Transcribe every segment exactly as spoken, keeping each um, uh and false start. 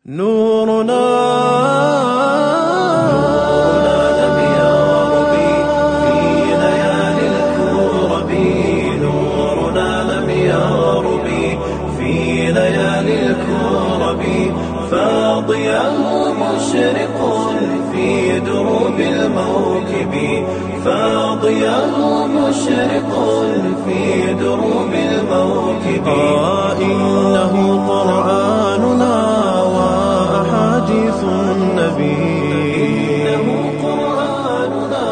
نورنا لم يغرب في ليالي الكرب نورنا لم يغرب في ليالي الكرب فاضياه مشرق في دروب الموكب فاضياه مشرق في دروب الموكب آه إنه قرآننا وأحاديث النبي إنه قرآننا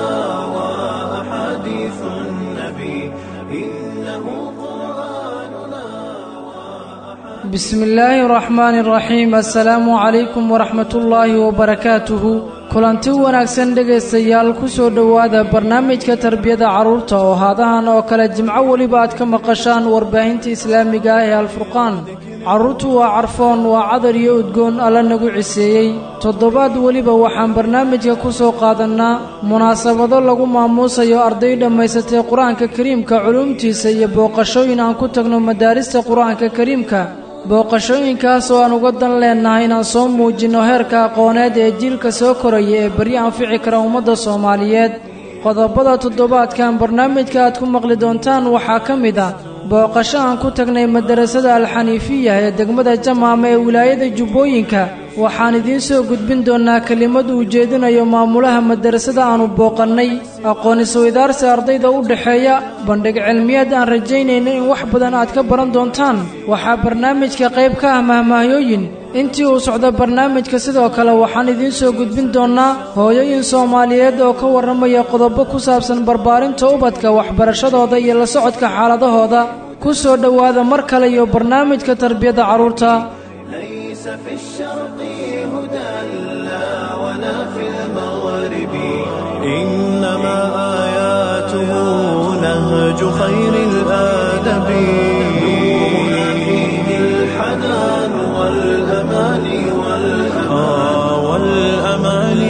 وأحاديث النبي إنه قرآننا وأحاديث بسم الله الرحمن الرحيم السلام عليكم ورحمة الله وبركاته kulanti wanaagsan dhegaystayaal ku soo dhowaada barnaamijka tarbiyada carruurta oo haadahan oo kale jimco weliba aad ka maqashaan warbaahinta islaamiga ah ee alfurqaan carruurtu waa carfoon waa cadar iyo udgoon alla nagu ciseeyey toddobaad weliba waxaan barnaamijka ku soo qaadannaa munaasabado lagu maamuusayo arday dhammaysatay qur-aanka kariimka culuumtiisa iyo booqashooyin aan ku tagno madaarista qur-aanka kariimka booqashooyinkaas oo aan uga dan leennahay inaan soo muujinno heerka aqooneed ee jiilka soo koraya ee beri anfici kara ummadda soomaaliyeed qodobada toddobaadkan barnaamijka aad ku maqli doontaan waxaa ka mid ah booqasho aan ku tagnay madarasada alxaniifiya ee degmada jamaama ee wilaayada jubbooyinka waxaan idiin soo gudbin doonnaa kelimad uu jeedinayo maamulaha madarasada aanu booqannay aqoon-isweydaarsi ardayda u dhexeeya bandhig cilmiyeed aan rajaynayna in wax badan aad ka baran doontaan waxaa barnaamijka qayb ka ah mahmahyooyin intii uu socdo barnaamijka sidoo kale waxaan idiin soo gudbin doonnaa hooyooyin soomaaliyeed oo ka warramaya qodobo ku saabsan barbaarinta ubadka waxbarashadooda iyo la socodka xaaladahooda ku soo dhowaada mar kale iyo barnaamijka tarbiyada carruurta في الشرق هدى لا ولا في المغرب إنما آياته نهج خير الآدب نورنا فيه الحنان والأمان والأمان والأمان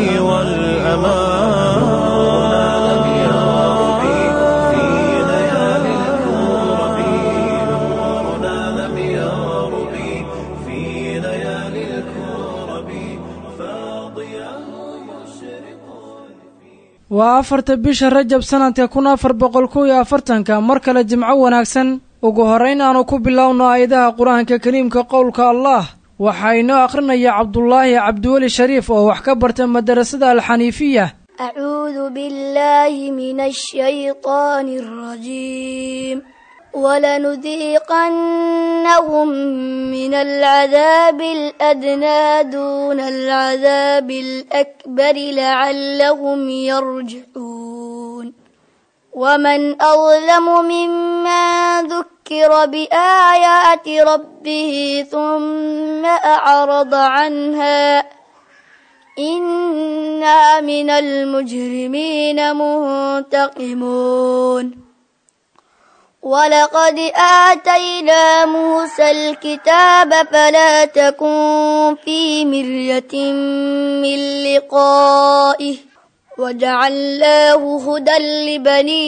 والأمان لم يغرب في ليالي الكرب نورنا لم يغرب في ليالي الكرب فاضياه مشرق waa afarta bisha rajab sanadka kun afar boqol kow iyo afartanka mar kale jimco wanaagsan ugu horrayn aanu ku bilowno aayadaha qur-aanka kariimka qowlka allah waxaa inoo akhrinaya cabdulaahi cabdiweli shariif oo wax ka barta madarasada alxaniifiya acuudu billaahi min ashaytaani alrajiim ولنذيقنهم من العذاب الأدنى دون العذاب الأكبر لعلهم يرجعون ومن أظلم ممن ذكر بآيات ربه ثم أعرض عنها إنا من المجرمين منتقمون ولقد آتينا موسى الكتاب فلا تكن في مرية من لقائه وجعلناه هدى لبني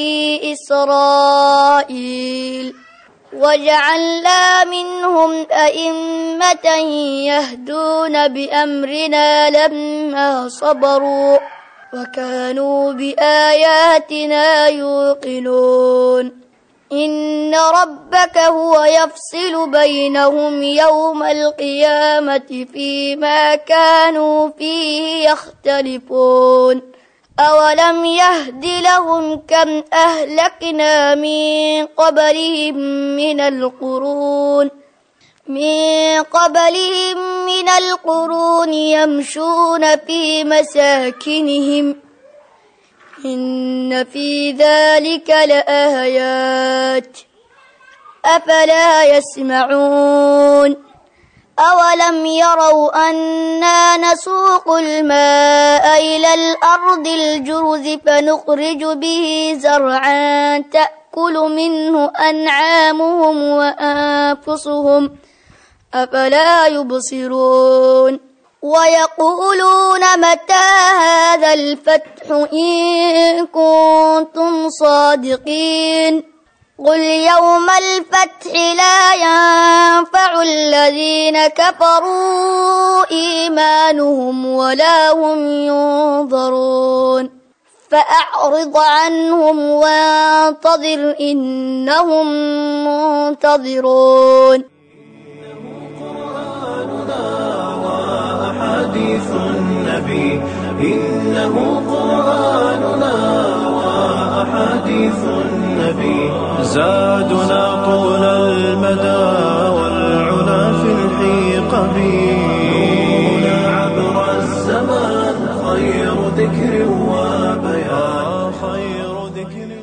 إسرائيل وجعلنا منهم أئمة يهدون بأمرنا لما صبروا وكانوا بآياتنا يوقنون إن ربك هو يفصل بينهم يوم القيامة فيما كانوا فيه يختلفون أولم يهد لهم كم أهلكنا من قبلهم من القرون من قبلهم من القرون يمشون في مساكنهم إن في ذلك لآيات أفلا يسمعون أولم يروا أنا نسوق الماء إلى الأرض الجرز فنخرج به زرعا تأكل منه أنعامهم وأنفسهم أفلا يبصرون ويقولون متى هذا الفتح إن كنتم صادقين قل يوم الفتح لا ينفع الذين كفروا إيمانهم ولا هم ينظرون فأعرض عنهم وانتظر إنهم منتظرون وأحاديث النبي إنه قرآننا وأحاديث النبي زادنا طول المدى والعلا في الحيق بنا عبر الزمان خير ذكر وبيان خير ذكر.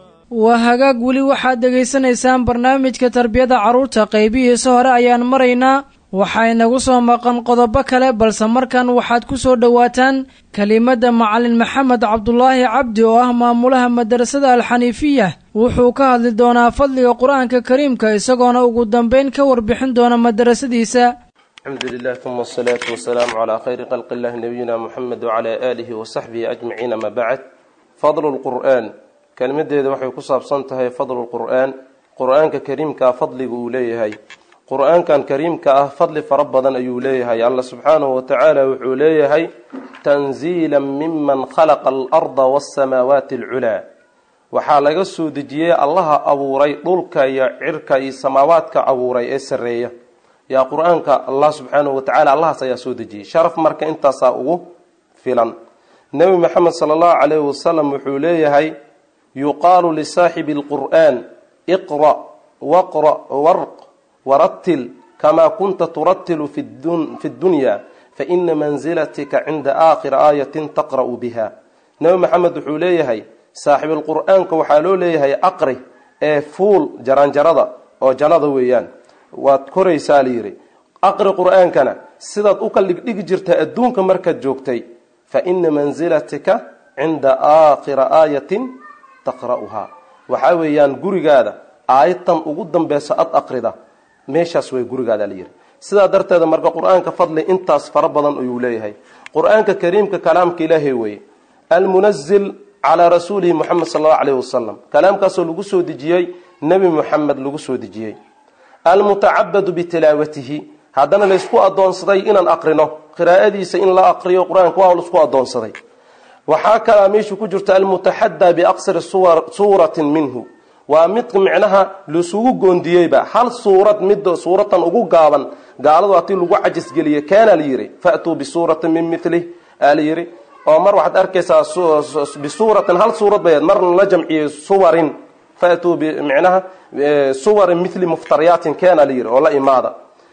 waa hagaag weli waxaad dhegaysanaysaan barnaamijka tarbiyada carruurta qaybihiisa hore ayaan maraynaa. waxaa inagu soo maqan qodobo kale balse markan waxaad ku soo dhowaataan kelimada macalin maxamed cabdulaahi cabdi oo ah maamulaha madrasada alxaniifiya. wuxuu ka hadli doonaa fadliga qur-aanka kariimka isagoona ugu dambeyn ka warbixin doona madrasadiisa. alxamdulilah uma asalaatu wasalaamu calaa khayri khalqi illahi nabiyina muxamed wacalaa aalihi wasaxbihi ajmaciin ama bacd. fadlu lqur'aan kelmadeeda waxay ku saabsan tahay fadlu lqur'aan, qur-aanka kariimkaa fadliga uu leeyahay. qur-aankan kariimka ah fadli fara badan ayuu leeyahay. alla subxaanahu watacaala wuxuu leeyahay tanziila miman khalaqa alarda wasamaawaati alculaa, waxaa laga soo dejiyey allaha abuuray dhulka iyo cirka iyo samaawaadka abuuray ee sareeya. yaa qur-aanka allah subxaanahu watacaala allahaas ayaa soo dejiyey. sharaf marka intaasaa ugu filan. nebi maxamed sala allahu calayhi wasalam wuxuu leeyahay yuqaalu lisaaxibi alqur'aan iqra waqra warq waratil kamaa kunta turatilu fi dunya faina manzilatika cinda aakhiri aayatin taqra'u biha. nebi maxamed wuxuu leeyahay saaxibilqur'aanka waxaa loo leeyahay aqri ee fuul jaranjarada oo jannada weeyaan, waad koraysaa layidhi. aqri qur'aankana sidaad u kaldhigdhigi jirta adduunka markaad joogtay, faina manzilatika cinda aakhira aayatin taqra'uhaa, waxaa weeyaan gurigaada aayadtan ugu dambeysa ad aqrida meeshaas way gurigaada layidhi. sidaa darteeda marka qur-aanka fadli intaas fara badan ayuu leeyahay. qur-aanka kariimka kalaamka ilaahay weeye, almunazil calaa rasuulihi muxamed sal allahu alayhi wasalam, kalaamkaasoo lagu soo dejiyey nebi muxamed lagu soo dejiyey. almutacabadu bitilaawatihi, haddana laysku adoonsaday inaan aqrino, qiraa'adiisa in la aqriyo qur-aanka waa laisku adoonsaday. waxaa kalaa meesha ku jirta almutaxadaa biaqsari suuratin minhu, waa mid micnaha lasugu goondiyeyba hal suurad mid suuratan ugu gaaban. gaaladu hatii lagu cajisgeliyey kaana la yidhi fa'tuu bisuuratin min milih aa la yidhi. oo mar waxaad arkaysaa bisuuratin hal suurad bayd marna la jamciyey suwarin, fa'tuu micnaha suwarin mili muftariyaatin kaana la yidhi oo la imaada.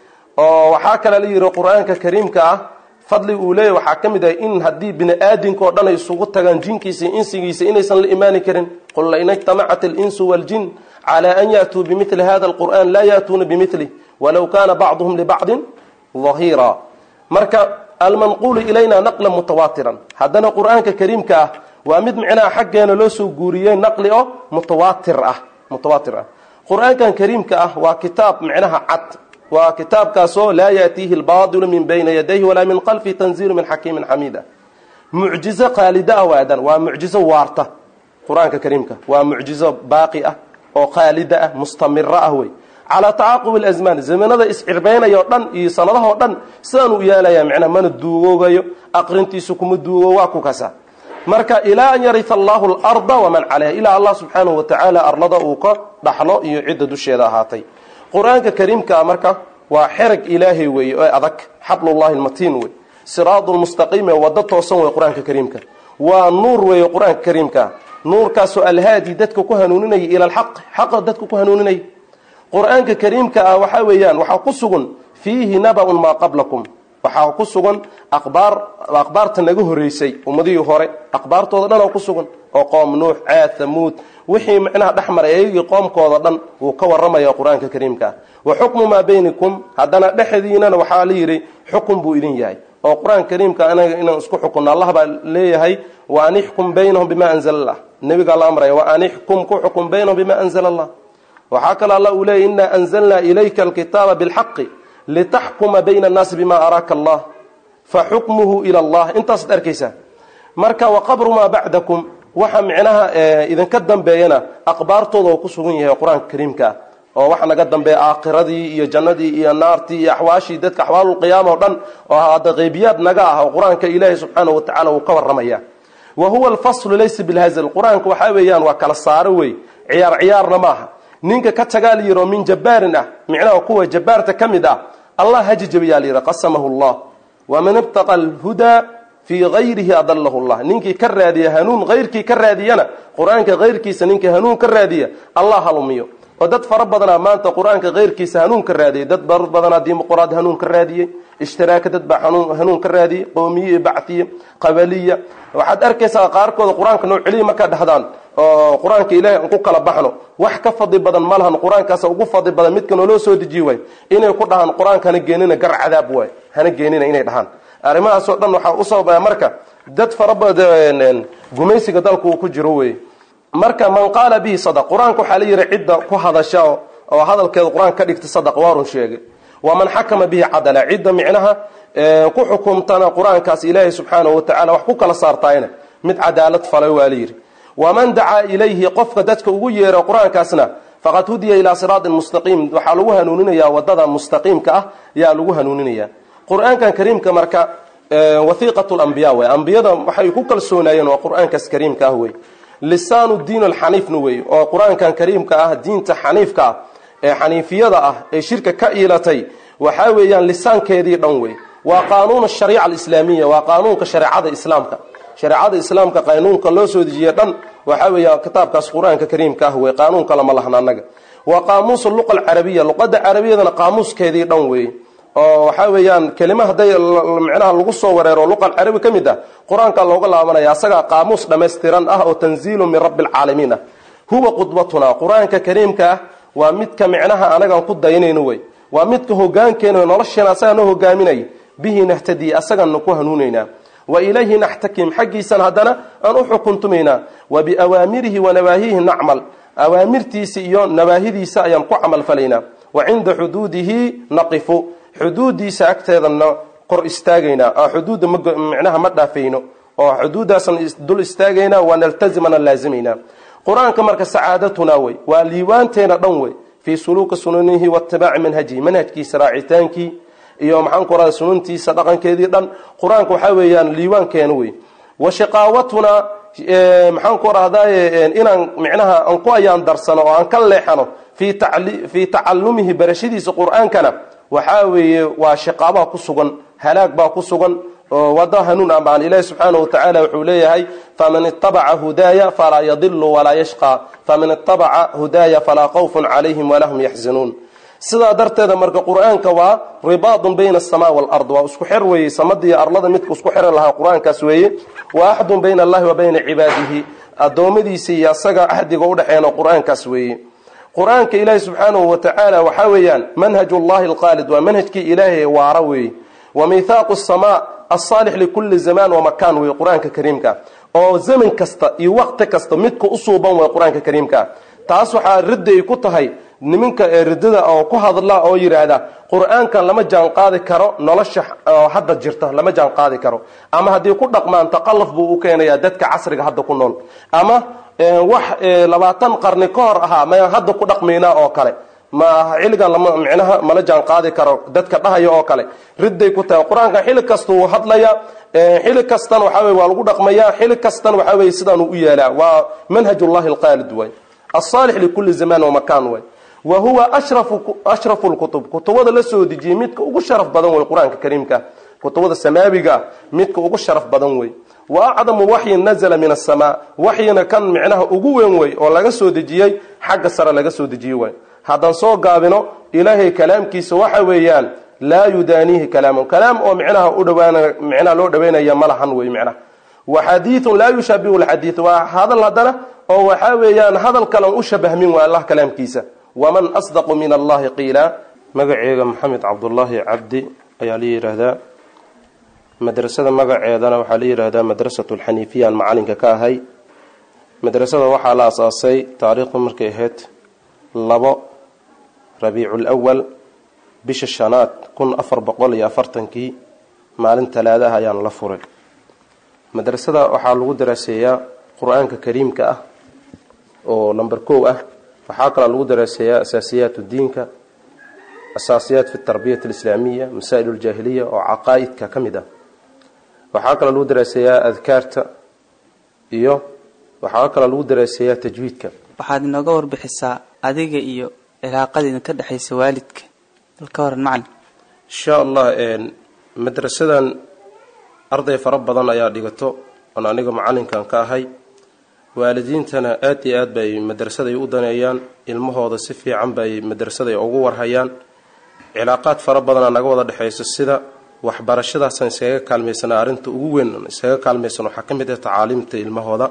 oo waxaa kale la yidhi qur-aanka kariimka ah fadli uu leeyahy waxaa ka mid ah in haddii bini aadinka oo dhan ay isugu tagaan jinkiisa insigiisa inaysan la imaani karin. qul lain ijtamacat alinsu waljin calaa an yaatuu bimili hada alqur'an laa yaatuuna bimilih walow kaana bacduhum libacdin dahiira. marka almanquulu ilayna naqlan mutawaatiran, haddana qur-aanka kariimka ah waa mid micnaha xaggeena loo soo guuriyey naqli oo mutawaatir ah mutawaatir ah. qur-aankan kariimka ah waa kitaab micnaha cad, waa kitaabkaasoo laa yaatiihi albaadilu min bayna yadayhi walaa min qalfihi tanziilu min xakiimin xamiida. mucjizo qaalida ah waadan, waa mucjizo waarta. qur-aanka kariimka waa mucjizo baaqi ah oo qaalida ah mustamira ah wey, calaa tacaaqubi alasmaan, zamanada iscirbeynaya oo dhan iyo sanadaha oo dhan sidaan u yaalaya micnaha mana duugoogayo, aqrintiisu kuma duugo waa ku kasa. marka ilaa an yarita allahu alarda waman calayha, ilaa allah subxaanahu watacaala arlada uu ka dhaxlo iyo cidda dusheeda ahaatay. qur-aanka kariimka marka waa xerag ilaahay weeye oo adag, xablullahi almatiin wey, siraadu lmustaqiim ee waddo toosan wey. qur-aanka kariimka waa nuur weeye. qur-aanka kariimka nuurkaasoo alhaadi dadka ku hanuuninaya ila alxaq, xaqa dadka ku hanuuninaya. qur-aanka kariimka ah waxaa weeyaan waxaa ku sugan fiihi naba-un maa qablakum, waxaa ku sugan aqbaar aqbaarta naga horeysay ummadihii hore aqbaartooda dhan oo ku sugan, oo qoom nuux, caad, thamuud, wixii micnaha dhex maray ayagii qoomkooda dhan wuu ka waramaya qur-aanka kariimka. wa xukmu maa baynikum, haddana dhexdiinana waxaa la yidhi xukun buu idin yahay. oo qur-aanka kariimka anaga inaan isku xukunno allah baa leeyahay wa an ixkum baynahum bima anzala allah, nebigaa la amraya wa an ixkum ku xukun baynahum bima anzala allah. waxaa kaloo alla uu leeyay inaa anzalnaa ilayka alkitaaba bilxaqi litaxkuma bayna annaasi bima araaka allah faxukmuhu ila allah. intaasaad arkaysaa. marka waqabru maa bacdakum, waxa micnaha idinka dambeeyana aqbaartooda oo ku sugan yahay quraanka kariimka oo waxa naga dambeeya aaqiradii iyo jannadii iyo naartii iyo ahwaashii dadka ahwaalul qiyaama oo dhan oo hada qeybiyad naga ah quraanka ilaahay subhanahu wa ta'ala uu ka waramaya wa huwa al-fasl laysa bil hazl quraanka waxa weeyaan waa kala saaro way ciyaar ciyaarna maaha ninka ka tagaal yiro min jabbarina micnaha kuwa jabbarta kamida allah hajijabiya lira qasamahu allah wa man ibtaqa al-huda في غيره أضله الله نينكي كرادية هنون غيركي كرادينا قرآنك غيركي سنينكي هنون كرادية الله هلميو ودد فربضنا ما أنت قرآنك غيركي سهنون كرادية دد فربضنا ديم قراد هنون كرادية اشتراك تتبع هنون كرادية قومية بعثية قبلية وحد أركيس قاركو قرآنك نوع علي مكاد هدان قرآنك إلهي أنقوك لبحنو وحكا فضي بدن مالهن قرآنك سأقو فضي بدن متكن ولو سود جيوي إنه يقول لهن قرآنك هنجينينا قرع عذاب واي هنجينينا إنه دهان arrimahaas oo dhan waxa u sababaya marka dad farabadan gumaysiga dalku uu ku jiro way marka man qaala bi sadaq quraanku xali yiri cidda ku hadasha oo hadalkeeda quraan ka dhigta sadaq waarun sheegay wa man hakama bihi adala cidda micnaha ku xukumtana quraankaas ilaahay subhanahu wa ta'ala wax ku kala saartayna mid cadaalad falay waaliyir wa man daa ilayhi qofka dadka ugu yeero quraankaasna faqad hudiya ila siraat mustaqim waxa lagu hanuuninaya wadada mustaqimka ah yaa lagu hanuuninaya quraanka kariimka marka wathiqatul anbiya wa anbiyada waxay ku kalsoonayeen waa quraanka kariimka ah way lisaanu diin al-hanif way oo quraanka kariimka ah diinta hanifka ee hanifiyada ah ee shirka ka iilatay waxa weeyaan lisaankeedii dhan way waa qaanuun shariica al-islaamiyya waa qaanuunka shariicada islaamka shariicada islaamka qaanuunka loo soo dejiyay dhan waxa weeyaan kitaabkaas quraanka kariimka ah way qaanuunka lama lahna anaga waa qaamuus luqa al-arabiyya luqada arabiyada qaamuuskeedii dhan way oo waxa weeyaan kelima haday macnaha lagu soo wareero luqad arabi kamid ah quraanka looga laabanaya asaga qaamuus dhameystiran ah oo tanziilu min rabbil alamin huwa qudwatuna quraanka kariimka waa midka macnaha anaga ku daynayno way waa midka hoggaankeena nolosheena asaga noo hoggaaminay bihi nahtadi asaga ku hanuunayna wa ilayhi nahtakim haqiisan hadana aan u xukuntumayna wa bi awaamirihi wa nawahihi na'mal awaamirtiisa iyo nawaahidiisa ayaan ku amal falayna wa inda hududihi naqifu xuduudiisa agteedana qor istaagayna oo xuduuda macnaha ma dhaafayno oo xuduudaasan dul istaagayna wa naltazimana laazimina quraanka marka saadatuna way waa liiwaanteena dhan way fi suluka sunanihi wa ittiba' manhaji manhajkiisa raacitaanki iyo maxaan qoraa sunantiisa dhaqankeedii dhan quraanka waxa weeyaan liiwaankeena way wa shaqawatuna maxaan qoraaday inaan macnaha aan ku ayaan darsano oo aan ka leexano fi ta'li fi ta'allumihi barashadiisa quraankana waxa weeye waa shaqaaba ku sugan halaag baa ku sugan wada hanuun aan ilaahay subhanahu wa ta'ala wuxuu leeyahay faman ittaba'a hudaya fala yadhillu wala yashqa faman ittaba'a hudaya fala khawfun alayhim wa lahum yahzanun sida darteeda marka quraanka waa ribaadun bayna as-samaa wal ard wa isku xir weeye samadiya arlada midku isku xir laha quraankaas weeye wa ahdun bayna allahi wa bayna ibadihi adoomadiisa iyo asaga ahdiga u dhaxeena quraankaas weeye quraanka ilaahay subhanahu wa ta'ala waxa weeyaan manhajullahi al-qalid wa manhajki ilaahay waarawi wa mithaqus samaa as-salih li kulli zaman wa makan wa quraanka kariimka oo zaman kasta iyo waqti kasta midku u suuban wa quraanka kariimka taas waxa riday ku tahay nimanka ee ridada oo ku hadla oo yiraahda quraanka lama jaan qaadi karo nolosha hadda jirta lama jaan qaadi karo ama hadii ku dhaqmaan taqalluf buu u keenaya dadka casriga hadda ku nool ama wax labaatan qarni ka hor aha ma hadda ku dhaqmeena oo kale ma xilligan lama macnaha mala jaan qaadi karo dadka dhahayo oo kale riday ku tahay quraanka xilli kasto uu hadlaya xilli kastan waxa weey waa lagu dhaqmaya xilli kastan waxa weey sidaan u yeelaa waa manhajullahi alqalid way as-salih li kulli zaman wa makan way wa huwa ashrafu ashrafu al-kutub kutubada la soo dejiyay midka ugu sharaf badan way quraanka kariimka kutubada samaawiga midka ugu sharaf badan way وأعظم وحي نزل من السماء وحينا كان معناه أقوى وي ولا جسوا دجيي حق سر لا جسوا دجيي وي هذا صوغ قابنه إلهي كلام كيس وحويان لا يدانيه كلامه كلام أو معناه أدوانا معناه لو دبينا يا ملحن وي معناه وحديث لا يشبه الحديث وهذا الهدنا أو حويان هذا الكلام أشبه من والله كلام كيسه ومن أصدق من الله قيلا مقعيق محمد عبد الله عبدي أيالي هذا madrasada magaceedana waxa la yiraahdaa madrasatul xaniifiyya macalinka ka ahay madrasada waxa la asaasay taariikhdu markay ahayd labo rabiicul awwal bisha shanaad kun afar boqol iyo afartan kii maalin talaadaha ayaan la furay madrasada waxa lagu daraaseeyaa qur-aanka kariimka ah oo number kow ah. waxaa kaloo lagu daraaseeyaa asaasiyaat diinka, asaasiyaat fi tarbiyat alislaamiya, masaa'il aljaahiliya oo caqaa'idka ka mid ah. waxaa kaloo lagu daraaseeyaa adkaarta iyo waxaa kaloo lagu daraaseeyaa tajwiidka. waxaad inooga warbixisaa adiga iyo cilaaqadiina ka dhaxaysa waalidka bal ka waran macallin. insha allah madrasadan arday fara badan ayaa dhigato oon aniga macallinkan ka ahay. waalidiintana aad iyo aad bay madrasaday u daneeyaan, ilmahooda si fiican bay madrasaday ugu warhayaan. cilaaqaad fara badanaa naga wada dhexayso sida waxbarashadaasaan isaga kaalmaysanaa. arrinta ugu weyn isaga kaalmaysan waxaa ka mid ah tacaaliimta ilmahooda.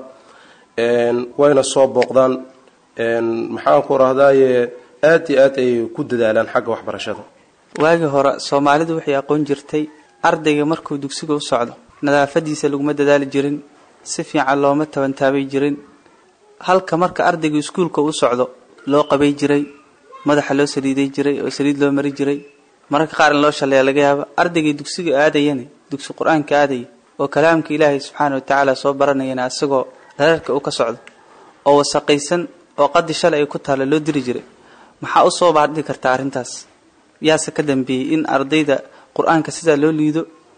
wayna soo booqdaan, maxaan ku rahdaaye aad iyo aad ay ku dadaalaan xagga waxbarashada. waagii hore soomaalidu waxay aqoon jirtay ardayga markuu dugsiga u socdo nadaafadiisa laguma dadaali jirin, si fiican looma tabantaabay jirin. halka marka ardaygu iskuulka u socdo loo qabay jiray, madaxa loo saliiday jiray oo saliid loo mari jiray, mararka qaar in loo shaleeyo laga yaabo. ardaygii dugsiga aadayana dugsi qur-aanka aadaya oo kalaamka ilaahay subxaana watacaala soo baranayana asagoo dhararka u ka socdo oo wasaqaysan oo qadi shalay ay ku taalo loo diri jiray. maxaa u soo baadhi kartaa arrintaas? yaase ka dambeeyey in ardayda qur-aanka sidaa loo liido,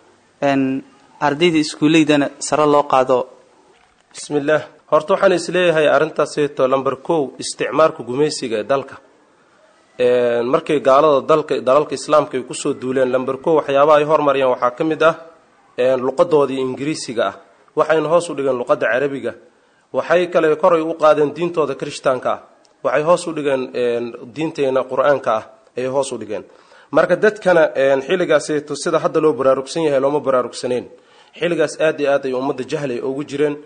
ardayda iskuuleydana sare loo qaado? bismillaah, horta waxaan isleeyahay arrintaasito lamber kow isticmaalka gumaysiga ee dalka. markay gaalada dalka dalalka islaamka ay kusoo duuleen, lamber kow waxyaabaha ay hormariyeen waxaa ka mid ah luqadoodii ingiriisiga ah. waxayna hoos u dhigeen luqadda carabiga. waxay kale koray u qaadeen diintooda kirishtaanka ah. waxay hoos u dhigeen diinteena qur-aanka ah ayay hoos u dhigeen. marka dadkana xilligaasito sida hadda loo baraarugsan yahay looma baraarugsaneyn. xilligaas aad iyo aad ay ummadda jahli ugu jireen.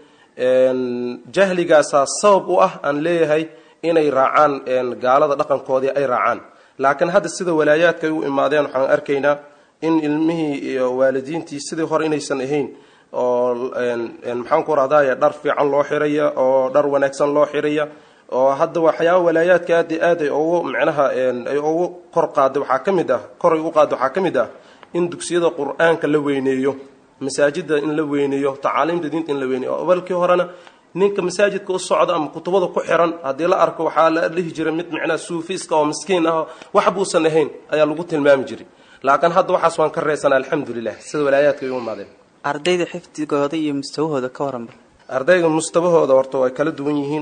jahligaasaa sabab u ah aan leeyahay inay raacaan gaalada dhaqankoodii ay raacaan. laakiin hadda sida walaayaadka ay u imaadeen waxaan arkaynaa in ilmihii iyo waalidiintii sidii hore inaysan ahayn oo maxaan ku rahdaaya dhar fiican loo xiraya oo dhar wanaagsan loo xiraya oo hadda waxyaaba walaayaadka aad iyo aad ay ugu micnaha ay ugu kor qaaday waxaa ka mid ah koray u qaaday waxaa ka mid ah in dugsiyada qur-aanka la weyneeyo, masaajida in la weyneeyo, tacaaliimta diinta in la weyneeyo. awalkii horena ninka masaajidka u socda ama kutubada ku xiran haddii la arko waxaa la dhihi jiray mid micnaha suufiiska oo miskiin ah wax buusan ahayn ayaa lagu tilmaami jiray. laakiin hadda waxaas waan ka reesanaa alxamdulilah sida walaayaadka ay u imaadeen. ardayda xifdigooda iyo mustawahooda ka waran bal. ardayga mustawahooda horta way kala duwan yihiin.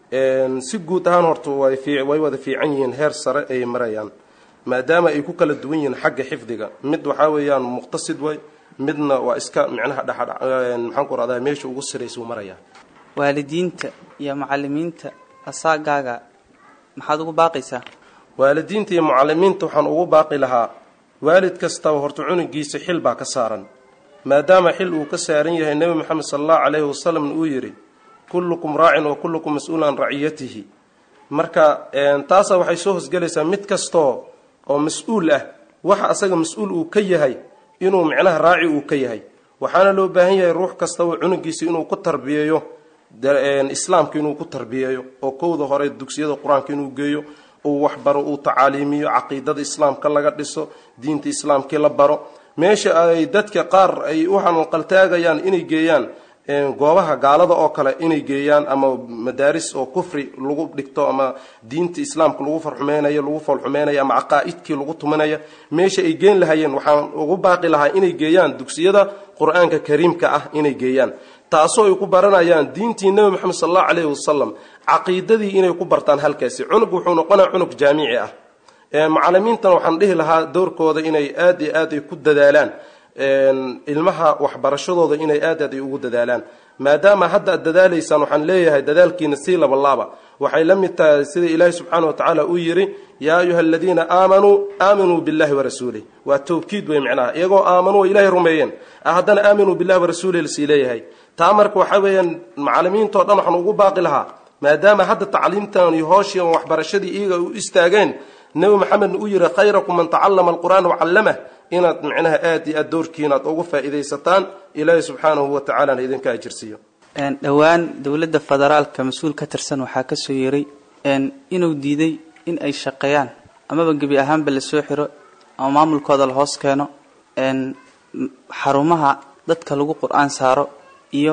si guud ahaan horta way fiic way wada fiican yihiin, heer sare ay marayaan maadaama ay ku kala duwan yihiin xagga xifdiga. mid waxaa weeyaan muqtasid way, midna waa iska micnaha dhaxadh maxaan ku radaa meesha ugu sareysa maraya. waalidiinta iyo macallimiinta asaagaaga maxaad ugu baaqaysaa? waalidiinta iyo macallimiinta waxaan ugu baaqi lahaa waalid kastaba horta cunugiisa xil baa ka saaran, maadaama xil uu ka saaran yahay nebi maxamed sallallahu alayhi wasallam uu yiri kullukum raa'in wa kullukum mas'uulun an ra'iyatihi. marka taasa waxay soo hosgalaysaa mid kasto oo mas'uul ah waxa asaga mas'uul uu ka yahay inuu micnaha raaci uu ka yahay. waxaana loo baahan yahay ruux kasta oo cunugiisa inuu ku tarbiyeeyo islaamka, inuu ku tarbiyeeyo oo kowda hore dugsiyada qur-aanka inuu geeyo, uu wax baro, uu tacaaliimiyo, caqiidada islaamka laga dhiso, diinta islaamka la baro. meesha ay dadka qaar ay u hanqaltaagayaan inay geeyaan goobaha gaalada oo kale inay geeyaan ama madaaris oo kufri lagu dhigto ama diinta islaamka lagu farxumeynayo lagu falxumeynayo ama aqaaidkii lagu tumanaya, meesha ay geen lahayeen waxaan ugu baaqi lahaa inay geeyaan dugsiyada qur-aanka kariimka ah inay geeyaan, taasoo ay ku baranayaan diintii nebi maxamed sallallahu alayhi wasallam, caqiidadii inay ku bartaan halkaasi. cunug wuxuu noqonaa cunug jaamici ah. macallimiintana waxaan dhihi lahaa doorkooda inay aad iyo aad ay ku dadaalaan ilmaha waxbarashadooda, inay aad aad ay ugu dadaalaan. maadaama hadda aad dadaalaysaan waxaan leeyahay dadaalkiina sii laba laaba. waxay la mid tahay sida ilaahay subxaana wa tacaala uu yidhi yaa ayuha aladiina aamanuu aaminuu billahi warasuulih. waa tawkiid wey micnaha iyagoo aamanuu ilaahay rumeeyeen haddana aaminuu billahi warasuulih lasii leeyahay. taa marka waxaa weeyaan macallimiintao dhan waxaan ugu baaqi lahaa maadaama hadda tacliimtan iyo hooshii waxbarashadii iyaga u istaageen, nebi maxamedna uu yidhi khayrakum man tacallama alqur'aana wacallamah, inaad micnaha aad iyo aad doorkiina aad ugu faa'iidaysataan. ilaahay subxaanahu wa tacaala idinka ajirsiiyo. dhowaan dowladda federaalka mas-uul ka tirsan waxaa ka soo yeeray inuu diiday in ay shaqeeyaan amaba gebi ahaanba la soo xiro ama maamulkooda la hoos keeno xarumaha dadka lagu qur-aan saaro iyo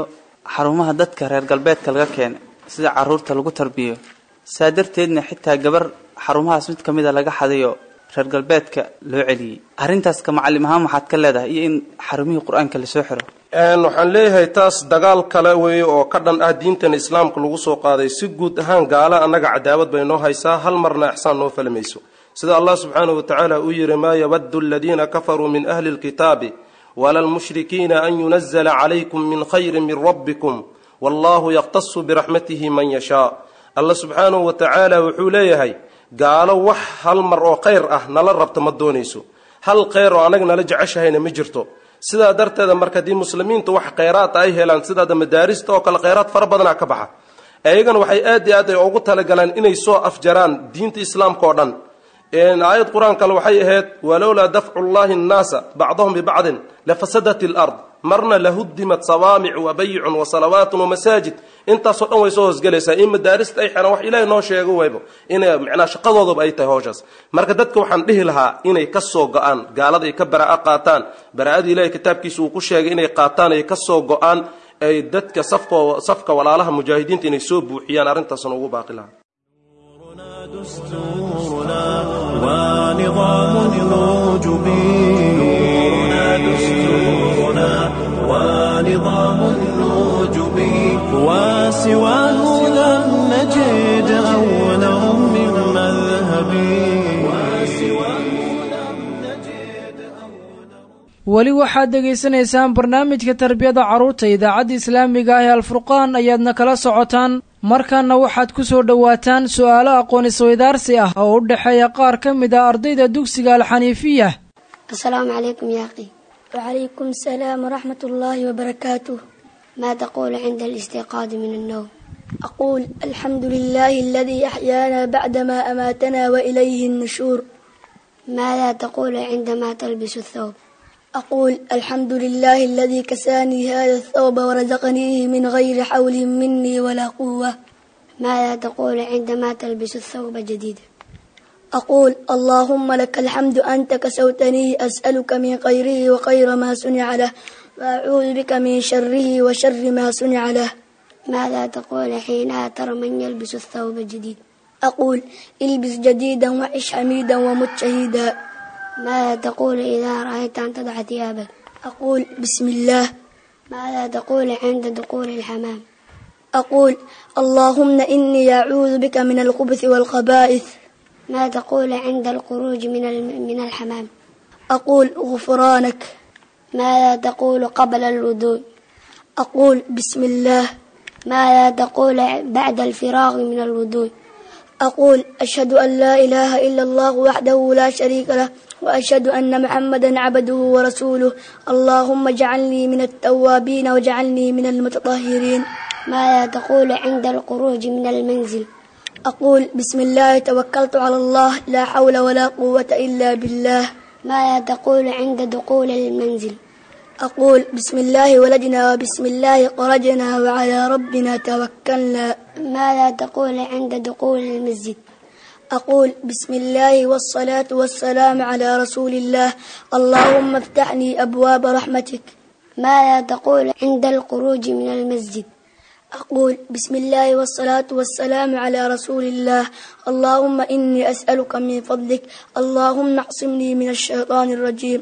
xarumaha dadka reer galbeedka laga keenay sida caruurta lagu tarbiyo saa darteedna xitaa gabar xarumahaas mid kamid ah laga xadayo reer galbeedka loo celiyay arrintaas ka macallim ahaan waxaad ka leedahay iyo in xarumihii qur-aanka la soo xiro een waxaan leeyahay taas dagaal kale weeye oo ka dhan ah diintan islaamka lagu soo qaaday si guud ahaan gaala annaga cadaawad bay noo haysaa hal marna ixsaan noo falmayso sida allah subxaanahu watacaala uu yiri maa yawaddu aladiina kafaruu min ahli lkitaabi wala lmushrikiina an yunazala calaykum min khayrin min rabbikum wallahu yaqtasu biraxmatihi man yashaa allah subxaanahu watacaala wuxuu leeyahay gaalo wax hal mar oo khayr ah nala rabto ma doonayso hal khayr oo anaga nala jeceshahayna ma jirto sidaa darteeda marka haddii muslimiintu wax khayraad ay helaan sidaada madaarista oo kale khayraad fara badanaa ka baxa ayagana waxay aad iyo aad ay ugu talagalaan inay soo afjaraan diinta islaamka oo dhan aayad qur-aan kale waxay ahayd walowlaa dafcu llahi nnaasa bacdahum bibacdin lafasadat alard marna lahuddimat sawaamicu wabayicun wasalawaatun wamasaajid intaasoo dhan way soo hoosgelaysaa in madaarista ay xiraan wax ilaahay noo sheego waybo inay macnaa shaqadoodaba ay tahay howshaas marka dadka waxaan dhihi lahaa inay ka soo go-aan gaalada ay ka baraa'a qaataan baraa'ada ilaahay kitaabkiisa uu ku sheegay inay qaataan ay ka soo go-aan ay dadka safka safka walaalaha mujaahidiinta inay soo buuxiyaan arrintaasna ugu baaqi lahaa دستورنا ونظام الوجبي نورنا دستورنا ونظام الوجبي وسواه لم نجد أولا من مذهبي وسواه لم نجد أولا. weli waxaad dhegaysanaysaan barnaamijka tarbiyada carruurta idaacadda islaamiga ah ee alfurqaan ayaadna kala socotaan markaana waxaad ku soo dhowaataan su'aalo aqoon isweydaarsi ah oo u dhexeeya qaar ka mid ah ardayda dugsiga alxaniifiya السلام عليكم يا أخي. وعليكم السلام ورحمة الله وبركاته. ما تقول عند الاستيقاظ من النوم؟ أقول الحمد لله الذي أحيانا بعدما أماتنا وإليه النشور. ماذا تقول عندما تلبس الثوب؟ أقول الحمد لله الذي كساني هذا الثوب ورزقنيه من غير حول مني ولا قوة. ماذا تقول عندما تلبس الثوب جديد؟ أقول اللهم لك الحمد أنت كسوتني أسألك من خيره وخير ما صنع له وأعوذ بك من شره وشر ما صنع له. ماذا تقول حين ترى من يلبس الثوب الجديد؟ أقول البس جديدا وعش حميدا ومت شهيدا. ماذا تقول إذا رأيت أن تضع ثيابك؟ أقول بسم الله. ماذا تقول عند دخول الحمام؟ أقول اللهم إني أعوذ بك من الخبث والخبائث. ما تقول عند الخروج من من الحمام؟ أقول غفرانك. ماذا تقول قبل الوضوء؟ أقول بسم الله. ماذا تقول بعد الفراغ من الوضوء؟ أقول أشهد أن لا إله إلا الله وحده لا شريك له وأشهد أن محمدا عبده ورسوله. اللهم اجعلني من التوابين واجعلني من المتطهرين. ماذا تقول عند الخروج من المنزل؟ أقول بسم الله توكلت على الله لا حول ولا قوة إلا بالله. ماذا تقول عند دخول المنزل؟ أقول بسم الله ولدنا وبسم الله خرجنا وعلى ربنا توكلنا. ماذا تقول عند دخول المسجد؟ أقول بسم الله والصلاة والسلام على رسول الله. اللهم افتحني أبواب رحمتك. ماذا تقول عند الخروج من المسجد؟ أقول بسم الله والصلاة والسلام على رسول الله. اللهم إني أسألك من فضلك. اللهم اعصمني من الشيطان الرجيم.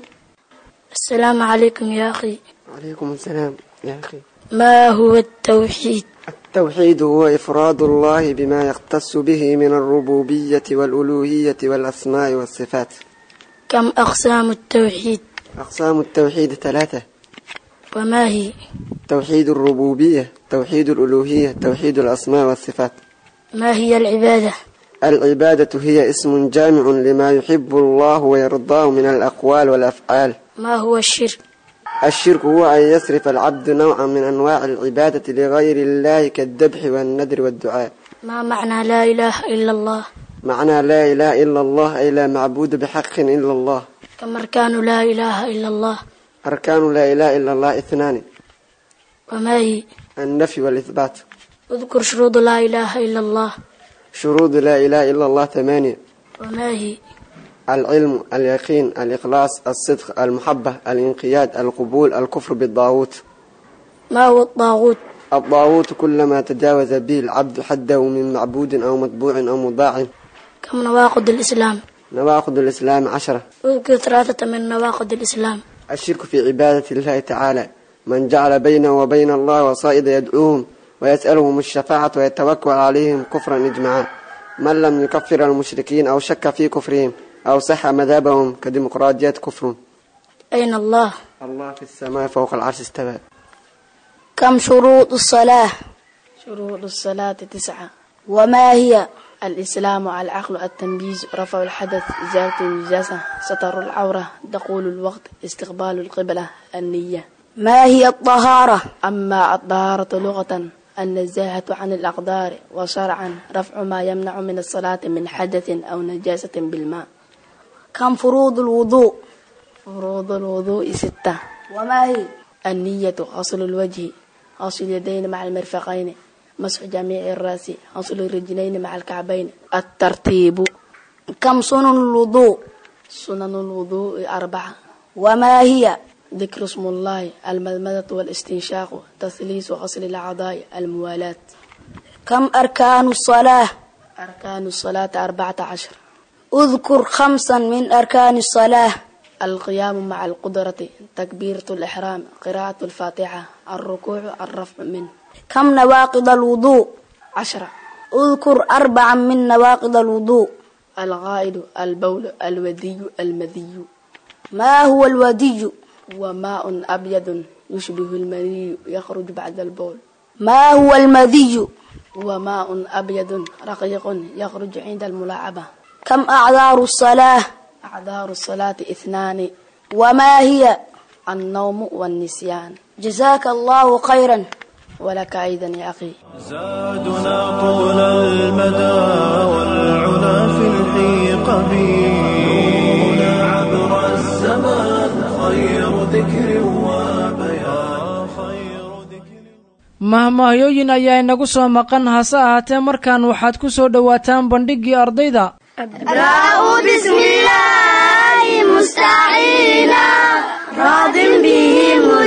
السلام عليكم يا أخي. وعليكم السلام يا أخي. ما هو التوحيد؟ التوحيد هو إفراد الله بما يختص به من الربوبية والألوهية والأسماء والصفات. كم أقسام التوحيد؟ أقسام التوحيد ثلاثة. وما هي؟ توحيد الربوبية، توحيد الألوهية، توحيد الأسماء والصفات. ما هي العبادة؟ العبادة هي اسم جامع لما يحب الله ويرضاه من الأقوال والأفعال. ما هو الشرك؟ الشرك هو أن يصرف العبد نوعا من أنواع العبادة لغير الله كالذبح والنذر والدعاء. ما معنى لا إله إلا الله؟ معنى لا إله إلا الله أي لا معبود بحق إلا الله. كم أركان لا إله إلا الله؟ أركان لا إله إلا الله اثنان. وما هي؟ النفي والإثبات. اذكر شروط لا إله إلا الله. شروط لا إله إلا الله ثمانية. وما هي؟ العلم، اليقين، الإخلاص، الصدق، المحبة، الانقياد، القبول، الكفر بالطاغوت. ما هو الطاغوت؟ الطاغوت كلما تجاوز به العبد حده من معبود أو متبوع أو مطاع. كم نواقض الإسلام؟ نواقض الإسلام عشرة. اذكر ثلاثة من نواقض الإسلام. الشرك في عبادة الله تعالى، من جعل بينه وبين الله وصائد يدعوهم ويسألهم الشفاعة ويتوكل عليهم كفرا إجماعا. من لم يكفر المشركين أو شك في كفرهم أو صح مذهبهم كديمقراطيات كفر. أين الله؟ الله في السماء فوق العرش استوى. كم شروط الصلاة؟ شروط الصلاة تسعة. وما هي؟ الإسلام على العقل، التمييز، رفع الحدث، إزالة النجاسة، ستر العورة، دخول الوقت، استقبال القبلة، النية. ما هي الطهارة؟ أما الطهارة لغة النزاهة عن الأقدار، وشرعا رفع ما يمنع من الصلاة من حدث أو نجاسة بالماء. كم فروض الوضوء؟ فروض الوضوء ستة. وما هي؟ النية، غسل الوجه، غسل اليدين مع المرفقين، مسح جميع الرأس، غسل الرجلين مع الكعبين. الترتيب. كم سنن الوضوء؟ سنن الوضوء أربعة. وما هي؟ ذكر اسم الله، المضمضة والاستنشاق، تثليث وغسل الأعضاء، الموالاة. كم أركان الصلاة؟ أركان الصلاة أربعة عشر. اذكر خمسا من أركان الصلاة. القيام مع القدرة، تكبيرة الإحرام، قراءة الفاتحة، الركوع، الرفع منه. كم نواقض الوضوء؟ عشرة. اذكر أربعا من نواقض الوضوء. الغائد، البول، الودي، المذي. ما هو الودي؟ وماء أبيض يشبه المني يخرج بعد البول. ما هو المذي؟ وماء أبيض رقيق يخرج عند الملاعبة. كم أعذار الصلاة؟ أعذار الصلاة اثنان. وما هي؟ النوم والنسيان. جزاك الله خيرا. ولك أيضا يا أخي. زادنا طول المدى والعلا في الحيق بنا عبر الزمان خير ذكر وبيان خير ذكر. mahmahyooyin ayaa inagu soo maqan, hase ahaatee markaan waxaad ku soo dhowaataan bandhiggii ardayda. أبدأ بسم الله مستعينا راض به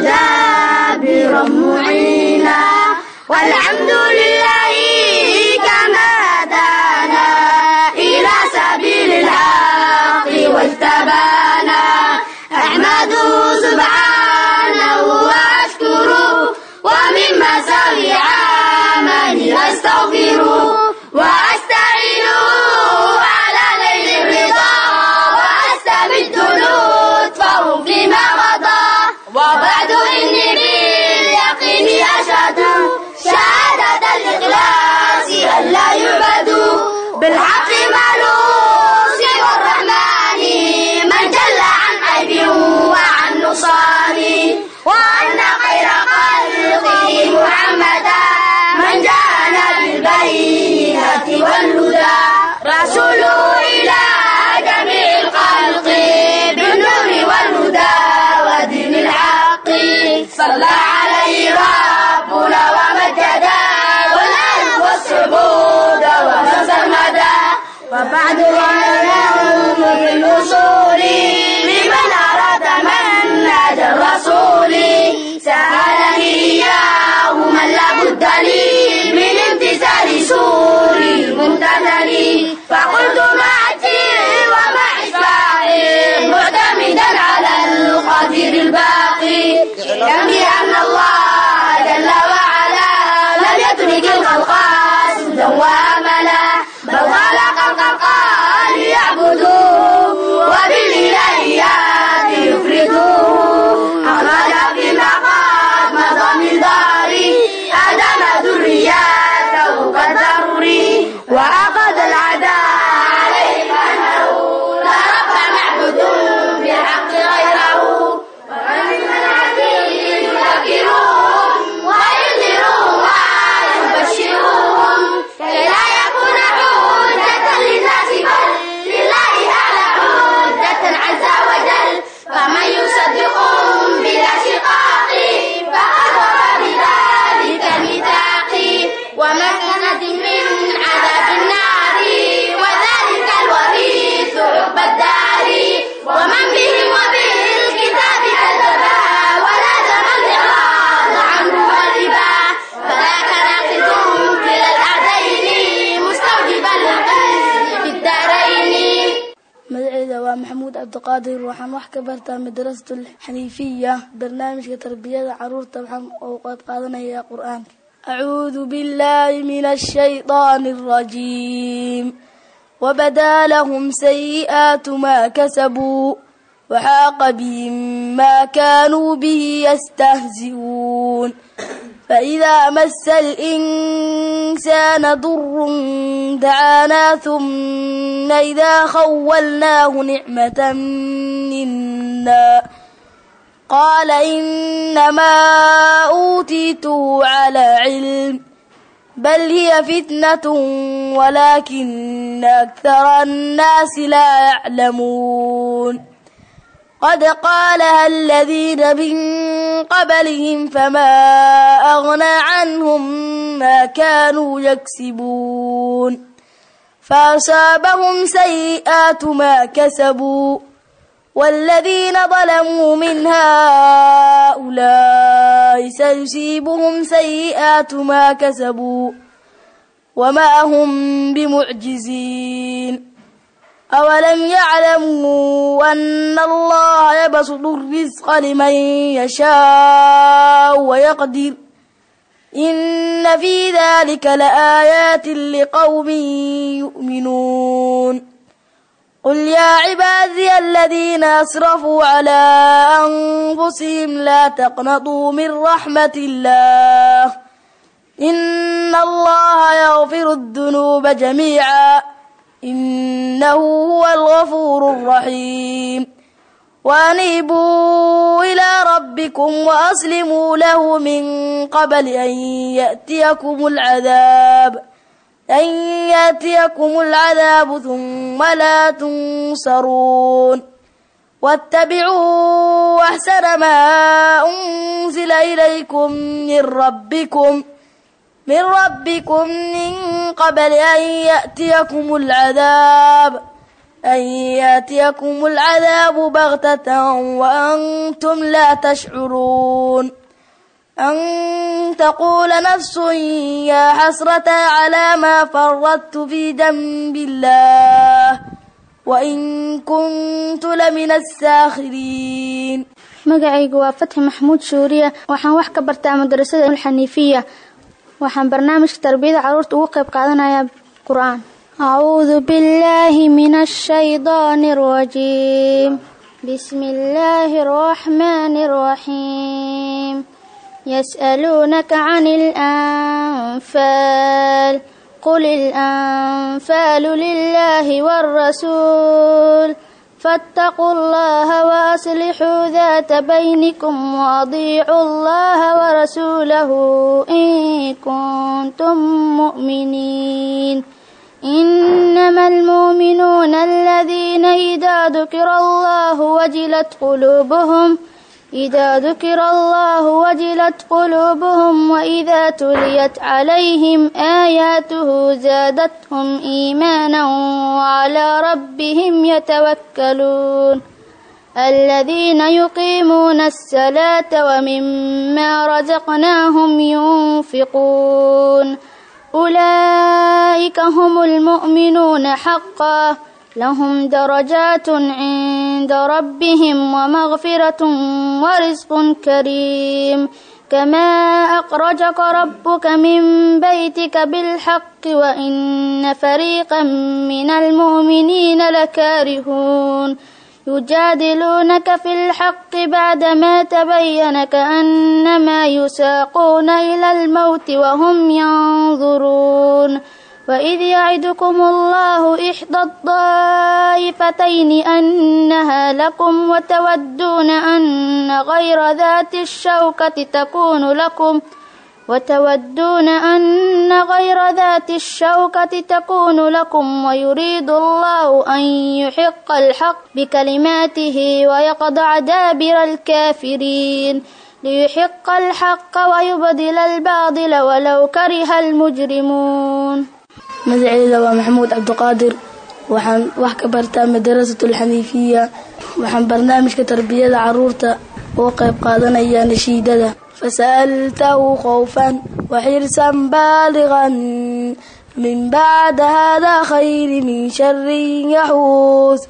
مدابرا معينا والحمد لله كما هدانا إلى سبيل الحق واجتبانا أحمده سبحانه وأشكره ومن مساوي عملي أستغفره وأستعينه على نيل الرضا وأستمد لطفه فيما مضى وبعد إني باليقين أشهد شهادة الإخلاص أن لا يعبد بالحق مالوس والرحمن من جل عن عيب وعن نصان وأن خير خلقه محمدا من جاءنا بالبينات والهدى رسوله إلى جميع الخلق بالنور والهدى ودين الحق صلى عليه ربنا ومجدا والآل والصعود ومن سرمدا وبعد يوم الوصول لمن أراد منهج الرسول سألني إياه من لا بد لي من امتثال سوري ممتثلي فقلت مع الدين ومع إشفاعي معتمدا على القدير الباقي اعلم بأن الله جل وعلا لم يترك الخلق سدى وأملا بل خلق الخلق ليعبدوه وبالإلهيات يفردوه أخرج فيما قد مضى من داري آدم ذرياته كالضروري وأخذ العداء عليه أنه لا رب معبود بالحق غيره ومن العزيز يذكرهم وينذرهم ويبشرهم كي لا يكون حجة للناس بل لله cabduqaadir waxaan wax ka bartaa madrasatul xaniifiya barnaamijka tarbiyada caruurta waxaan oo qayb qaadanaya quraanka أعوذ بالله من الشيطان الرجيم وبدا لهم سيئات ما كسبوا وحاق بهم ما كانوا به يستهزئون فإذا مس الإنسان ضر دعانا ثم إذا خولناه نعمة منا قال إنما أوتيته على علم بل هي فتنة ولكن أكثر الناس لا يعلمون قد قالها الذين من قبلهم فما أغنى عنهم ما كانوا يكسبون فأصابهم سيئات ما كسبوا والذين ظلموا من هؤلاء سيصيبهم سيئات ما كسبوا وما هم بمعجزين أولم يعلموا أن الله يبسط الرزق لمن يشاء ويقدر إن في ذلك لآيات لقوم يؤمنون قل يا عبادي الذين أسرفوا على أنفسهم لا تقنطوا من رحمة الله إن الله يغفر الذنوب جميعا إنه هو الغفور الرحيم وأنيبوا إلى ربكم وأسلموا له من قبل أن يأتيكم العذاب أن يأتيكم العذاب ثم لا تنصرون واتبعوا أحسن ما أنزل إليكم من ربكم من ربكم من قبل أن يأتيكم العذاب أن يأتيكم العذاب بغتة وأنتم لا تشعرون أن تقول نفس يا حسرة على ما فرطت في جنب الله وإن كنت لمن الساخرين. magacaygu waa Fatxi Maxamuud Shuuriya waxaan wax ka bartaa madrasada Xaniifiya waxaan barnaamijka tarbiyada caruurta ugu qayb qaadanayaa Qur'aan. أعوذ بالله من الشيطان الرجيم بسم الله الرحمن الرحيم يسألونك عن الأنفال قل الأنفال لله والرسول فاتقوا الله وأصلحوا ذات بينكم وأطيعوا الله ورسوله إن كنتم مؤمنين إنما المؤمنون الذين إذا ذكر الله وجلت قلوبهم إذا ذكر الله وجلت قلوبهم وإذا تليت عليهم آياته زادتهم إيمانا وعلى ربهم يتوكلون الذين يقيمون الصلاة ومما رزقناهم ينفقون أولئك هم المؤمنون حقا لهم درجات عند ربهم ومغفرة ورزق كريم كما أخرجك ربك من بيتك بالحق وإن فريقا من المؤمنين لكارهون يجادلونك في الحق بعدما تبين كأنما يساقون إلى الموت وهم ينظرون وإذ يعدكم الله إحدى الطائفتين أنها لكم وتودون أن غير ذات الشوكة تكون لكم وتودون أن غير ذات الشوكة تكون لكم ويريد الله أن يحق الحق بكلماته ويقطع دابر الكافرين ليحق الحق ويبدل الباطل ولو كره المجرمون. magacayda waa Maxamuud Cabduqaadir waxaan wax ka bartaa madrasatul Xaniifiya waxaan barnaamijka tarbiyada caruurta oo qayb qaadanaya nashiidada فسألته خوفا وحرصا بالغا من بعد هذا خير من شر يحوس